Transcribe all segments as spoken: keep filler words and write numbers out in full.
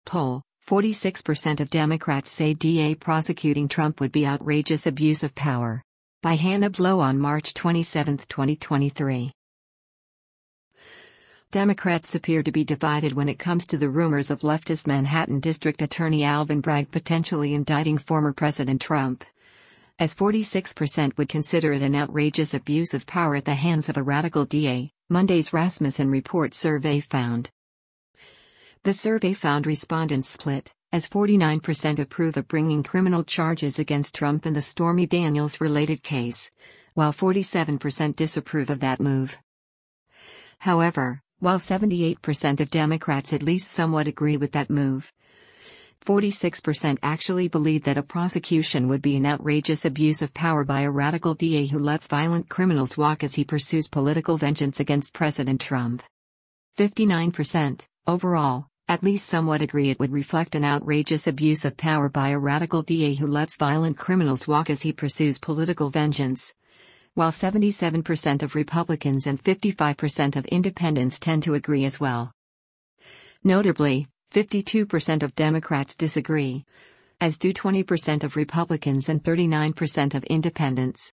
poll, forty-six percent of Democrats say D A prosecuting Trump would be outrageous abuse of power. By Hannah Blow on March twenty-seventh, twenty twenty-three. Democrats appear to be divided when it comes to the rumors of leftist Manhattan District Attorney Alvin Bragg potentially indicting former President Trump, as forty-six percent would consider it an outrageous abuse of power at the hands of a radical D A, Monday's Rasmussen Report survey found. The survey found respondents split, as forty-nine percent approve of bringing criminal charges against Trump in the Stormy Daniels-related case, while forty-seven percent disapprove of that move. However, while seventy-eight percent of Democrats at least somewhat agree with that move, forty-six percent actually believe that a prosecution would be an outrageous abuse of power by a radical D A who lets violent criminals walk as he pursues political vengeance against President Trump. fifty-nine percent, overall, at least somewhat agree it would reflect an outrageous abuse of power by a radical D A who lets violent criminals walk as he pursues political vengeance, while seventy-seven percent of Republicans and fifty-five percent of independents tend to agree as well. Notably, fifty-two percent of Democrats disagree, as do twenty percent of Republicans and thirty-nine percent of independents.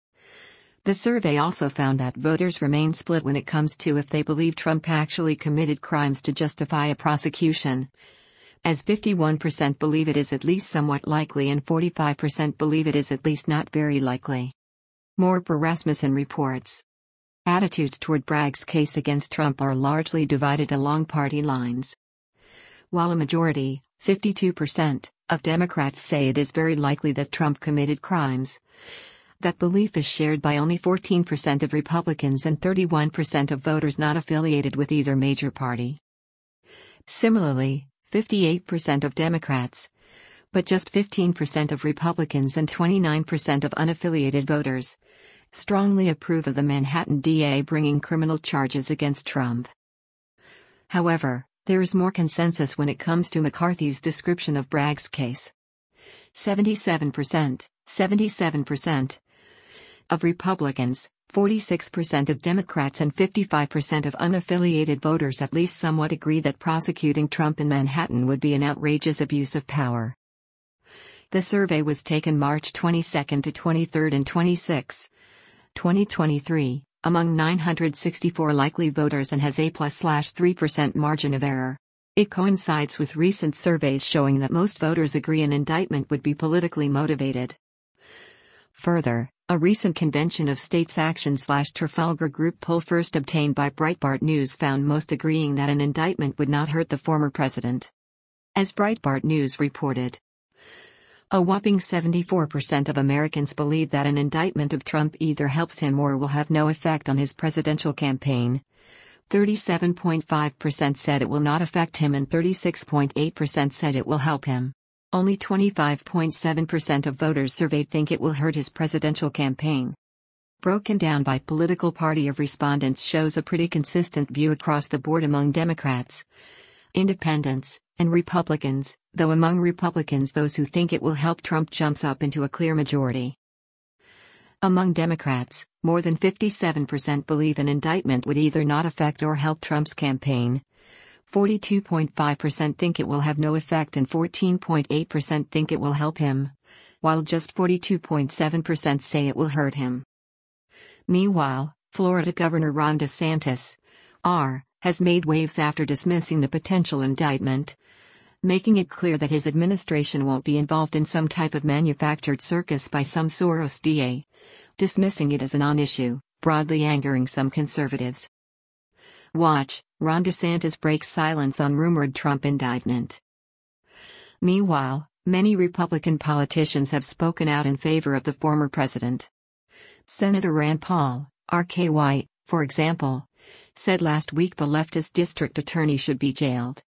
The survey also found that voters remain split when it comes to if they believe Trump actually committed crimes to justify a prosecution, as fifty-one percent believe it is at least somewhat likely and forty-five percent believe it is at least not very likely. More per Rasmussen reports. Attitudes toward Bragg's case against Trump are largely divided along party lines. While a majority, fifty-two percent, of Democrats say it is very likely that Trump committed crimes, that belief is shared by only fourteen percent of Republicans and thirty-one percent of voters not affiliated with either major party. Similarly, fifty-eight percent of Democrats, but just fifteen percent of Republicans and twenty-nine percent of unaffiliated voters, strongly approve of the Manhattan D A bringing criminal charges against Trump. However, there is more consensus when it comes to McCarthy's description of Bragg's case. seventy-seven percent, seventy-seven percent of Republicans, forty-six percent of Democrats and fifty-five percent of unaffiliated voters at least somewhat agree that prosecuting Trump in Manhattan would be an outrageous abuse of power. The survey was taken March twenty-second to twenty-third and twenty-sixth, twenty twenty-three, among nine hundred sixty-four likely voters and has a plus three percent margin of error. It coincides with recent surveys showing that most voters agree an indictment would be politically motivated. Further, a recent Convention of States Action slash Trafalgar Group poll first obtained by Breitbart News found most agreeing that an indictment would not hurt the former president. As Breitbart News reported, a whopping seventy-four percent of Americans believe that an indictment of Trump either helps him or will have no effect on his presidential campaign. thirty-seven point five percent said it will not affect him and thirty-six point eight percent said it will help him. Only twenty-five point seven percent of voters surveyed think it will hurt his presidential campaign. Broken down by political party of respondents shows a pretty consistent view across the board among Democrats, independents, and Republicans, though among Republicans those who think it will help Trump jumps up into a clear majority. Among Democrats, more than fifty-seven percent believe an indictment would either not affect or help Trump's campaign. forty-two point five percent think it will have no effect and fourteen point eight percent think it will help him, while just forty-two point seven percent say it will hurt him. Meanwhile, Florida Governor Ron DeSantis, R, has made waves after dismissing the potential indictment, making it clear that his administration won't be involved in some type of manufactured circus by some Soros D A, dismissing it as a non-issue, broadly angering some conservatives. Watch, Ron DeSantis breaks silence on rumored Trump indictment. Meanwhile, many Republican politicians have spoken out in favor of the former president. Senator Rand Paul, R K White, for example, said last week the leftist district attorney should be jailed.